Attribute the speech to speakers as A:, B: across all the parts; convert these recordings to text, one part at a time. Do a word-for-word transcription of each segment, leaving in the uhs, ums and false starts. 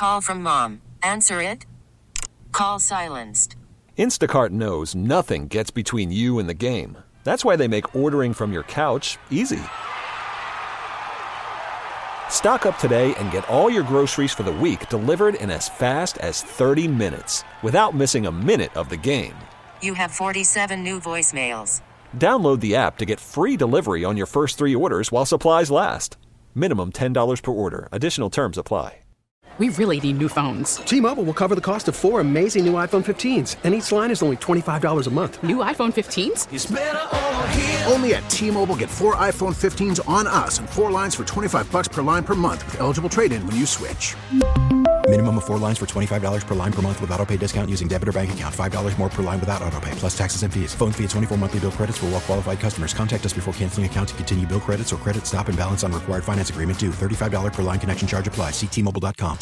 A: Call from mom. Answer it. Call silenced.
B: Instacart knows nothing gets between you and the game. That's why they make ordering from your couch easy. Stock up today and get all your groceries for the week delivered in as fast as thirty minutes without missing a minute of the game.
A: You have forty-seven new voicemails.
B: Download the app to get free delivery on your first three orders while supplies last. Minimum ten dollars per order. Additional terms apply.
C: We really need new phones.
D: T-Mobile will cover the cost of four amazing new iPhone fifteens, and each line is only twenty-five dollars a month.
C: New iPhone fifteens?
E: It's better over here.
F: Only at T-Mobile, get four iPhone fifteens on us and four lines for twenty-five bucks per line per month with eligible trade-in when you switch.
G: Minimum of four lines for twenty-five dollars per line per month with autopay discount using debit or bank account. five dollars more per line without autopay, plus taxes and fees. Phone fee at twenty-four monthly bill credits for well-qualified customers. Contact us before canceling account to continue bill credits or credit stop and balance on required finance agreement due. thirty-five dollars per line connection charge applies. See T Mobile dot com.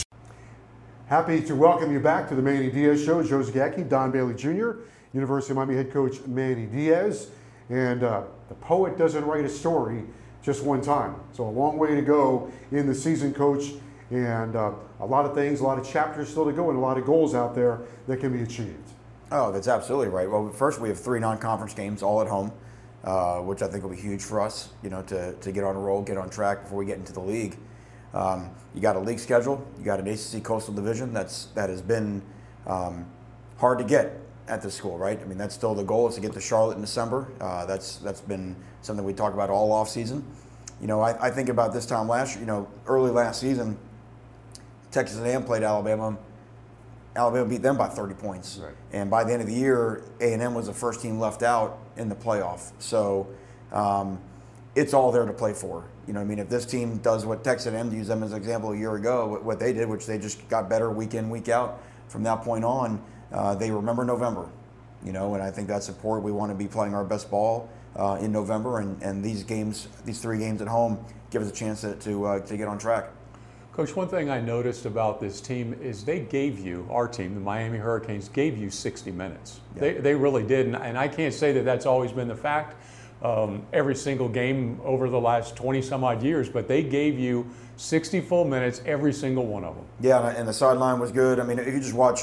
H: Happy to welcome you back to the Manny Diaz Show. Joe Zagacki, Don Bailey Junior, University of Miami head coach Manny Diaz. And uh, the poet doesn't write a story just one time. So a long way to go in the season, coach. And uh, a lot of things, a lot of chapters still to go, and a lot of goals out there that can be achieved.
I: Oh, that's absolutely right. Well, first we have three non-conference games all at home, uh, which I think will be huge for us, you know, to, to get on a roll, get on track before we get into the league. Um, you got a league schedule, you got an A C C Coastal Division that's that has been um, hard to get at this school, right? I mean, that's still the goal, is to get to Charlotte in December. Uh, that's that's been something we talk about all off season. You know, I, I think about this time last year, you know, early last season, Texas A and M played Alabama. Alabama beat them by thirty points.
H: Right.
I: And by the end of the year, A and M was the first team left out in the playoff. So um, it's all there to play for. You know what I mean? If this team does what Texas A and M, to use them as an example a year ago, what they did, which they just got better week in, week out, from that point on, uh, they remember November. You know, and I think that's important. We want to be playing our best ball uh, in November, and, and these games, these three games at home, give us a chance to to, uh, to get on track.
J: Coach, one thing I noticed about this team is they gave you, our team, the Miami Hurricanes, gave you sixty minutes. Yeah. They, they really did, and, and I can't say that that's always been the fact um, every single game over the last twenty some odd years, but they gave you sixty full minutes, every single one of them.
I: Yeah, and the sideline was good. I mean, if you just watch,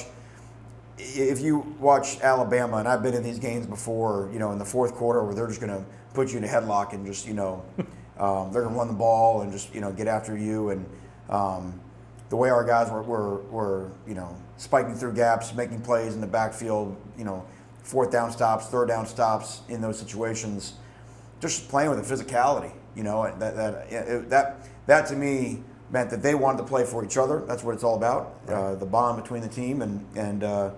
I: if you watch Alabama, and I've been in these games before, you know, in the fourth quarter where they're just going to put you in a headlock and just, you know, um, they're going to run the ball and just, you know, get after you. And um, the way our guys were, were, were, you know, spiking through gaps, making plays in the backfield, you know, fourth down stops, third down stops in those situations, just playing with the physicality, you know, that that it, that that to me meant that they wanted to play for each other. That's what it's all about, right. uh, the bond between the team, and and uh,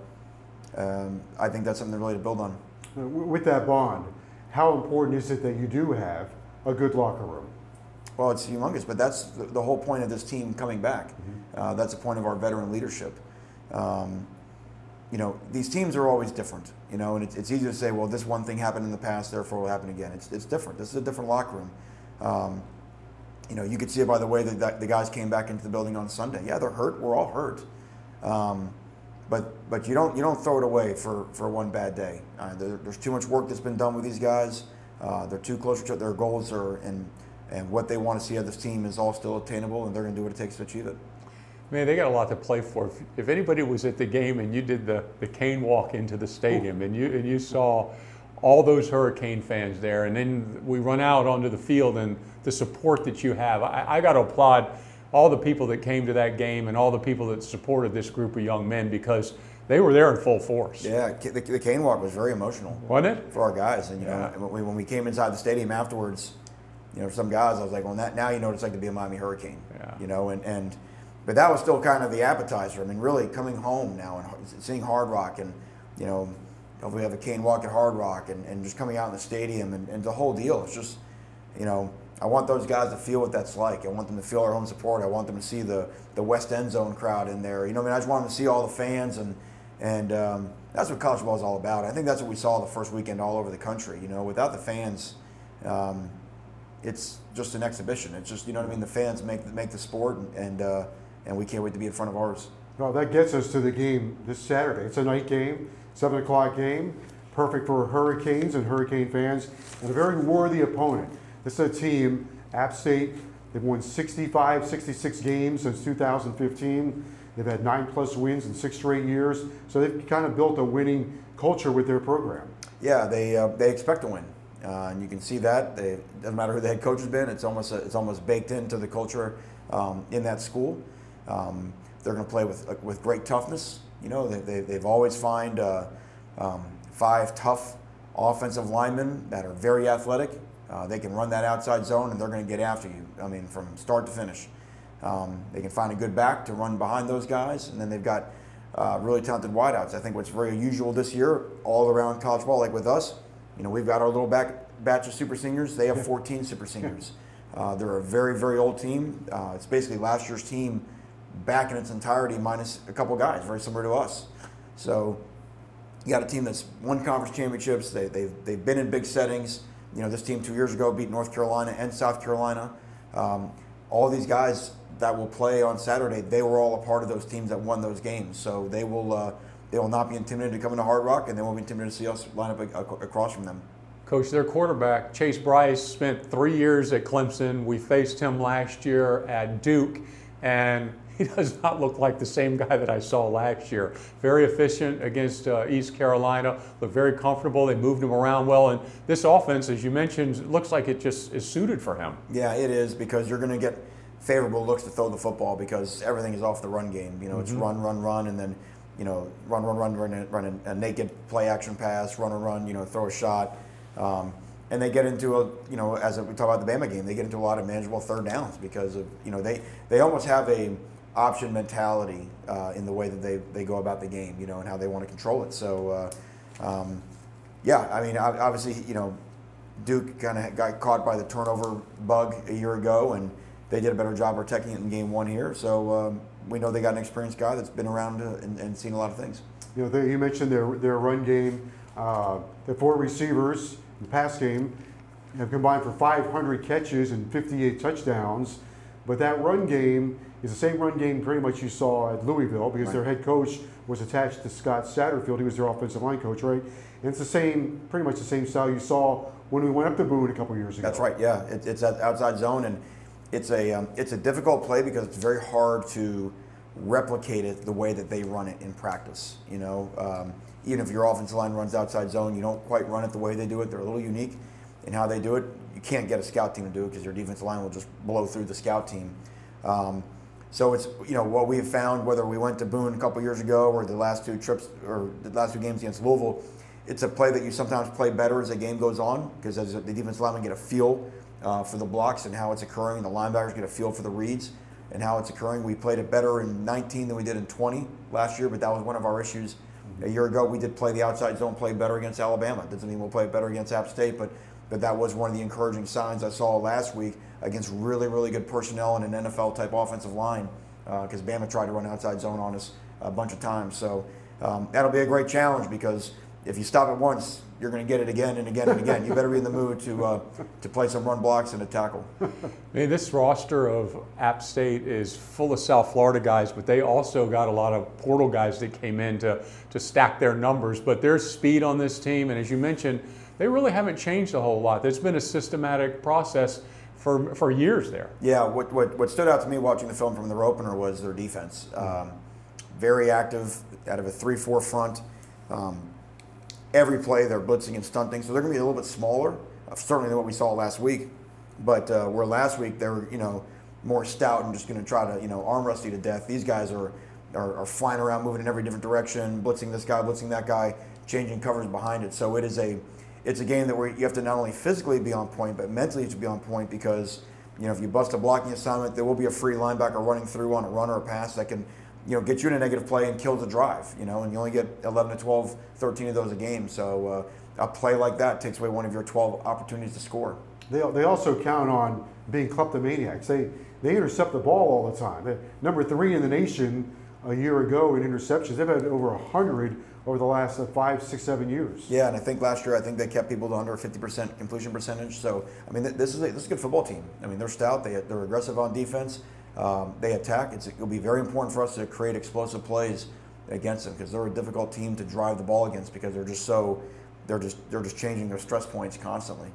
I: um, I think that's something really to build on.
H: With that bond, how important is it that you do have a good locker room?
I: Well, it's humongous, but that's the, the whole point of this team coming back. Mm-hmm. Uh, that's the point of our veteran leadership. Um, you know, these teams are always different, you know, and it's, it's easy to say, well, this one thing happened in the past, therefore it will happen again. It's, it's different. This is a different locker room. Um, you know, you could see it by the way that, that the guys came back into the building on Sunday. Yeah, they're hurt. We're all hurt. Um, but but you don't you don't throw it away for, for one bad day. Uh, there, there's too much work that's been done with these guys. Uh, they're too close to their goals, are, and and what they want to see of this team is all still attainable, and they're going to do what it takes to achieve it.
J: Man, they got a lot to play for. If, if anybody was at the game and you did the, the cane walk into the stadium, and you and you saw all those Hurricane fans there, and then we run out onto the field and the support that you have, I, I got to applaud all the people that came to that game and all the people that supported this group of young men, because they were there in full force.
I: Yeah, the, the cane walk was very emotional.
J: Wasn't it?
I: For our guys. And, you
J: yeah.
I: know, when we came inside the stadium afterwards, you know, some guys, I was like, well, that, now you know what it's like to be a Miami Hurricane.
J: Yeah.
I: You know, and, and but that was still kind of the appetizer. I mean, really coming home now and seeing Hard Rock, and, you know, we have a cane walk at Hard Rock, and, and just coming out in the stadium, and, and the whole deal. It's just, you know, I want those guys to feel what that's like. I want them to feel our home support. I want them to see the, the West End Zone crowd in there. You know, I mean, I just want them to see all the fans, and and um, that's what college ball is all about. I think that's what we saw the first weekend all over the country. You know, without the fans, um, it's just an exhibition. It's just, you know what I mean. The fans make make the sport, and and, uh, and we can't wait to be in front of ours.
H: Well, that gets us to the game this Saturday. It's a night game, seven o'clock game, perfect for Hurricanes and Hurricane fans, and a very worthy opponent. This is a team, App State, They've won sixty-five, sixty-six games since two thousand fifteen. They've had nine plus wins in six straight years. So they've kind of built a winning culture with their program.
I: Yeah, they uh, they expect to win, uh, and you can see that. They, it doesn't matter who the head coach has been; it's almost it's almost baked into the culture um, in that school. Um, they're going to play with with great toughness. You know, they, they they've always find uh, um, five tough offensive linemen that are very athletic. Uh, they can run that outside zone, and they're going to get after you. I mean, from start to finish. Um, they can find a good back to run behind those guys, and then they've got uh, really talented wideouts. I think what's very unusual this year, all around college ball, like with us, you know, we've got our little back batch of super seniors. They have fourteen super seniors. Uh, they're a very, very old team. Uh, it's basically last year's team back in its entirety, minus a couple guys, very similar to us. So you got a team that's won conference championships. They, they've they've been in big settings. You know, this team two years ago beat North Carolina and South Carolina. Um, all these guys that will play on Saturday, they were all a part of those teams that won those games. So they will uh, they will not be intimidated to come into Hard Rock, and they won't be intimidated to see us line up a- across from them.
J: Coach, their quarterback, Chase Bryce, spent three years at Clemson. We faced him last year at Duke, and he does not look like the same guy that I saw last year. Very efficient against uh, East Carolina, looked very comfortable. They moved him around well, and this offense, as you mentioned, looks like it just is suited for him.
I: Yeah, it is, because you're going to get favorable looks to throw the football because everything is off the run game. You know, mm-hmm. It's run, run, run, and then, you know, run, run, run, run, run a, a naked play action pass, run, run, run, you know, throw a shot. Um, and they get into a, you know, as we talk about the Bama game, they get into a lot of manageable third downs because of, you know, they, they almost have a option mentality uh, in the way that they, they go about the game, you know, and how they want to control it. So, uh, um, yeah, I mean, obviously, you know, Duke kind of got caught by the turnover bug a year ago, and they did a better job protecting it in game one here. So um, we know they got an experienced guy that's been around uh, and, and seen a lot of things.
H: You know, they, you mentioned their their run game. Uh, the four receivers in the pass game have combined for five hundred catches and fifty-eight touchdowns. But that run game is the same run game pretty much you saw at Louisville, because right. their head coach was attached to Scott Satterfield. He was their offensive line coach, right? And it's the same, pretty much the same style you saw when we went up to Boone a couple years ago.
I: That's right. Yeah, it, it's that outside zone, and it's a um, it's a difficult play because it's very hard to replicate it the way that they run it in practice. You know, um, even if your offensive line runs outside zone, you don't quite run it the way they do it. They're a little unique in how they do it. You can't get a scout team to do it because your defensive line will just blow through the scout team. Um, so it's, you know, what we have found, whether we went to Boone a couple years ago or the last two trips or the last two games against Louisville, it's a play that you sometimes play better as the game goes on, because as the defensive linemen get a feel uh, for the blocks and how it's occurring, the linebackers get a feel for the reads and how it's occurring. We played it better in nineteen than we did in twenty last year, but that was one of our issues. Mm-hmm. A year ago, we did play the outside zone play better against Alabama. Doesn't mean we'll play it better against App State, but but that was one of the encouraging signs I saw last week against really, really good personnel and an N F L-type offensive line, because uh, Bama tried to run outside zone on us a bunch of times. So um, that'll be a great challenge, because if you stop it once, you're going to get it again and again and again. You better be in the mood to uh, to play some run blocks and a tackle.
J: I mean, this roster of App State is full of South Florida guys, but they also got a lot of portal guys that came in to, to stack their numbers. But there's speed on this team, and as you mentioned, they really haven't changed a whole lot. There's been a systematic process for for years there.
I: Yeah, what what, what stood out to me watching the film from their opener was their defense. Um, very active, out of a three four front. Um, every play they're blitzing and stunting, so they're going to be a little bit smaller, uh, certainly than what we saw last week. But uh, where last week they were, you know, more stout and just going to try to, you know, arm wrestle you to death. These guys are, are are flying around, moving in every different direction, blitzing this guy, blitzing that guy, changing covers behind it. So it is a It's a game that where you have to not only physically be on point, but mentally you have to be on point, because, you know, if you bust a blocking assignment, there will be a free linebacker running through on a run or a pass that can, you know, get you in a negative play and kill the drive, you know, and you only get eleven to twelve, thirteen of those a game. So uh, a play like that takes away one of your twelve opportunities to score.
H: They, they also count on being kleptomaniacs. They, they intercept the ball all the time. They're number three in the nation a year ago in interceptions. They've had over one hundred over the last uh, five, six, seven years.
I: Yeah, and I think last year, I think they kept people to under a fifty percent completion percentage. So, I mean, this is a, this is a good football team. I mean, they're stout. They, they're aggressive on defense. Um, they attack. It's, it'll be very important for us to create explosive plays against them, because they're a difficult team to drive the ball against, because they're just so, they're just they're just changing their stress points constantly.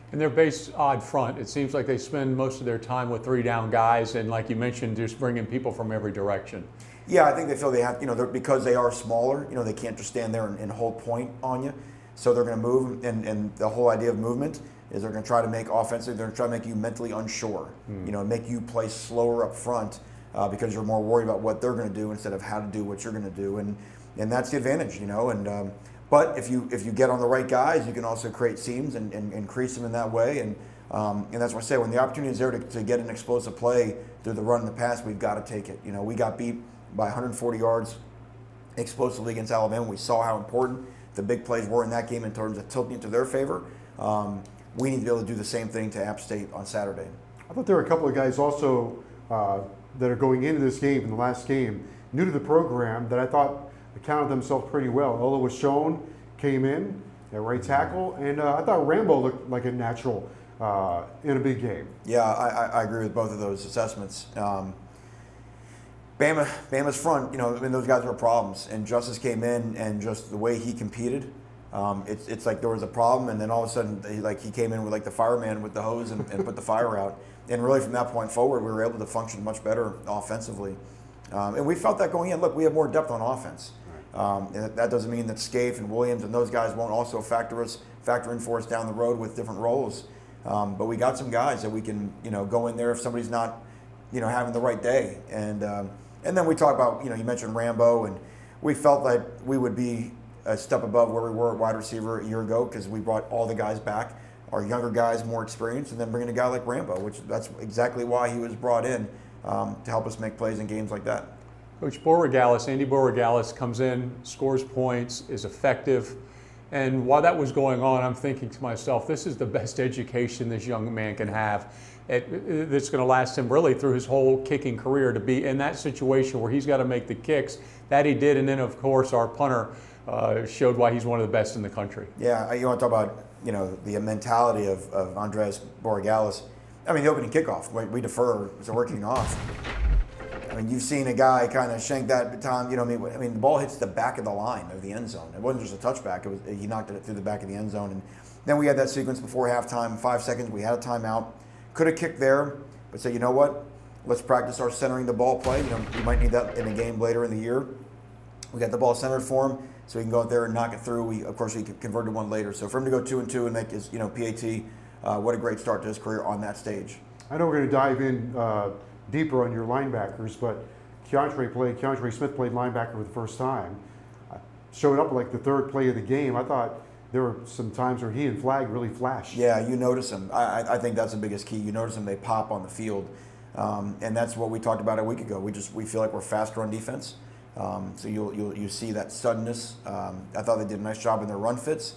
J: And their base odd front, it seems like they spend most of their time with three down guys, and like you mentioned, just bringing people from every direction.
I: Yeah, I think they feel they have, you know, because they are smaller, you know, they can't just stand there and, and hold point on you. So they're going to move, and, and the whole idea of movement is they're going to try to make offensive, they're going to try to make you mentally unsure, mm. you know, make you play slower up front uh, because you're more worried about what they're going to do instead of how to do what you're going to do. And and that's the advantage, you know. And um, But if you if you get on the right guys, you can also create seams and, and increase them in that way. And um, and that's what I say, when the opportunity is there to, to get an explosive play through the run in the pass, we've got to take it. You know, we got beat by one hundred forty yards explosively against Alabama. We saw how important the big plays were in that game in terms of tilting it to their favor. Um, we need to be able to do the same thing to App State on Saturday.
H: I thought there were a couple of guys also uh, that are going into this game, in the last game, new to the program, that I thought accounted themselves pretty well. Ola was shown, came in at right tackle, and uh, I thought Rambo looked like a natural uh, in a big game.
I: Yeah, I, I agree with both of those assessments. Um, Bama, Bama's front, you know, I mean, those guys were problems, and Justice came in, and just the way he competed, um, it's it's like there was a problem, and then all of a sudden, he, like he came in with like the fireman with the hose and, and put the fire out, and really from that point forward, we were able to function much better offensively, um, and we felt that going in. Look, we have more depth on offense. Um, and that doesn't mean that Scaife and Williams and those guys won't also factor us, factor in for us down the road with different roles. Um, but we got some guys that we can, you know, go in there if somebody's not, you know, having the right day. And um, and then we talk about, you know, you mentioned Rambo, and we felt like we would be a step above where we were at wide receiver a year ago because we brought all the guys back, our younger guys more experienced, and then bringing a guy like Rambo, which that's exactly why he was brought in um, to help us make plays in games like that.
J: Coach Borregales, Andy Borregales comes in, scores points, is effective. And while that was going on, I'm thinking to myself, this is the best education this young man can have. It, it, it's going to last him really through his whole kicking career to be in that situation where he's got to make the kicks. That he did. And then, of course, our punter uh, showed why he's one of the best in the country.
I: Yeah, you want to talk about, you know, the mentality of, of Andres Borregales. I mean, the opening kickoff, we, we defer, so we're kicking off. I mean, you've seen a guy kind of shank that time. You know, I mean, I mean, the ball hits the back of the line of the end zone. It wasn't just a touchback. It was he knocked it through the back of the end zone. And then we had that sequence before halftime, five seconds. We had a timeout. Could have kicked there, but said, you know what? Let's practice our centering the ball play. You know, you might need that in a game later in the year. We got the ball centered for him, so he can go out there and knock it through. We, of course, we converted one later. So for him to go two and two and make his, you know, P A T, uh, what a great start to his career on that stage.
H: I know we're going to dive in uh, deeper on your linebackers, but Keontre played, Keontre Smith played linebacker for the first time. Uh, showed up like the third play of the game. I thought there were some times where he and Flag really flashed.
I: Yeah, you notice them. I, I think that's the biggest key. You notice them, they pop on the field. Um, and that's what we talked about a week ago. We just we feel like we're faster on defense. Um, so you'll, you'll you see that suddenness. Um, I thought they did a nice job in their run fits,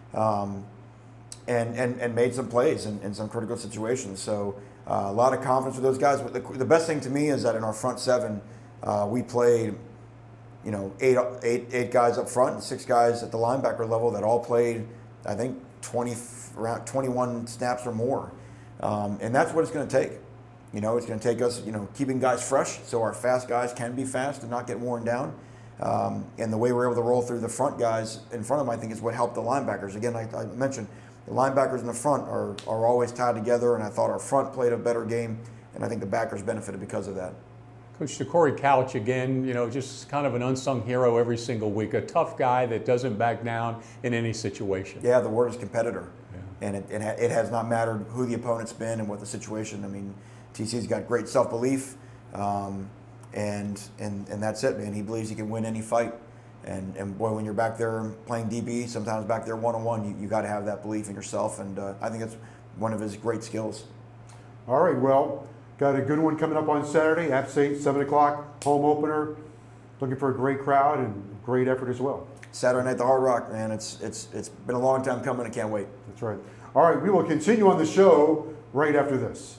I: um, and, and and made some plays in, in some critical situations. So uh, a lot of confidence with those guys. But the, the best thing to me is that in our front seven, uh, we played, you know, eight eight eight guys up front and six guys at the linebacker level that all played, I think, twenty around twenty-one snaps or more, um, and that's what it's going to take. You know, it's going to take us, you know, keeping guys fresh so our fast guys can be fast and not get worn down. Um, and the way we're able to roll through the front guys in front of them, I think, is what helped the linebackers. Again, like I mentioned, the linebackers in the front are, are always tied together, and I thought our front played a better game, and I think the backers benefited because of that.
J: Coach Corey Couch, again, you know, just kind of an unsung hero every single week, a tough guy that doesn't back down in any situation.
I: Yeah, the word is competitor. Yeah. And it, it, it has not mattered who the opponent's been and what the situation. I mean, T C's got great self-belief, um, and, and and that's it, man. He believes he can win any fight. And, and boy, when you're back there playing D B, sometimes back there one-on-one, you, you got to have that belief in yourself, and uh, I think that's one of his great skills.
H: All right, well, got a good one coming up on Saturday, App State, seven o'clock, home opener. Looking for a great crowd and great effort as well.
I: Saturday night at the Hard Rock, man. It's, it's, it's been a long time coming. I can't wait.
H: That's right. All right, we will continue on the show right after this.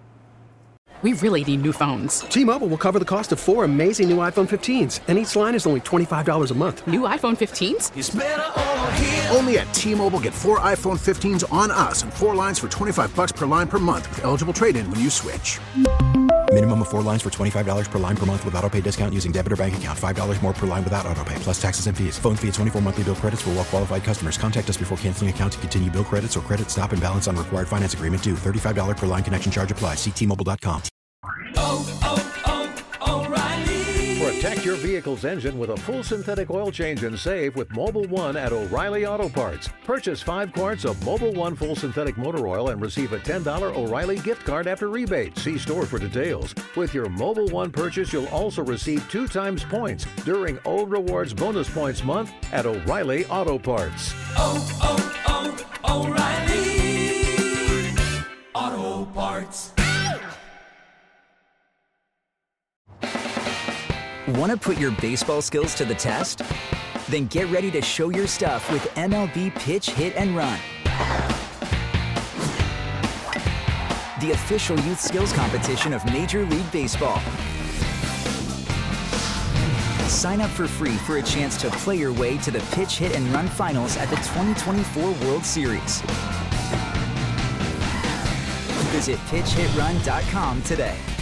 C: We really need new phones.
D: T-Mobile will cover the cost of four amazing new iPhone fifteens, and each line is only twenty-five dollars a month.
C: New iPhone fifteens?
F: It's better over here. Only at T-Mobile, get four iPhone fifteens on us and four lines for twenty-five bucks per line per month with eligible trade-in when you switch.
G: Minimum of four lines for twenty-five dollars per line per month with auto pay discount using debit or bank account. five dollars more per line without auto pay, plus taxes and fees. Phone fee at twenty-four monthly bill credits for well qualified customers. Contact us before canceling account to continue bill credits or credit stop and balance on required finance agreement due. thirty-five dollars per line connection charge applies. See T Mobile dot com.
E: Oh, oh, oh, O'Reilly.
K: Protect your vehicle's engine with a full synthetic oil change and save with Mobil one at O'Reilly Auto Parts. Purchase five quarts of Mobil one full synthetic motor oil and receive a ten dollars O'Reilly gift card after rebate. See store for details. With your Mobil one purchase, you'll also receive two times points during O Rewards Bonus Points Month at O'Reilly Auto Parts.
E: Oh, oh, oh, O'Reilly Auto Parts.
L: Want to put your baseball skills to the test? Then get ready to show your stuff with M L B Pitch Hit and Run, the official youth skills competition of Major League Baseball. Sign up for free for a chance to play your way to the Pitch Hit and Run Finals at the twenty twenty-four World Series. Visit pitch hit run dot com today.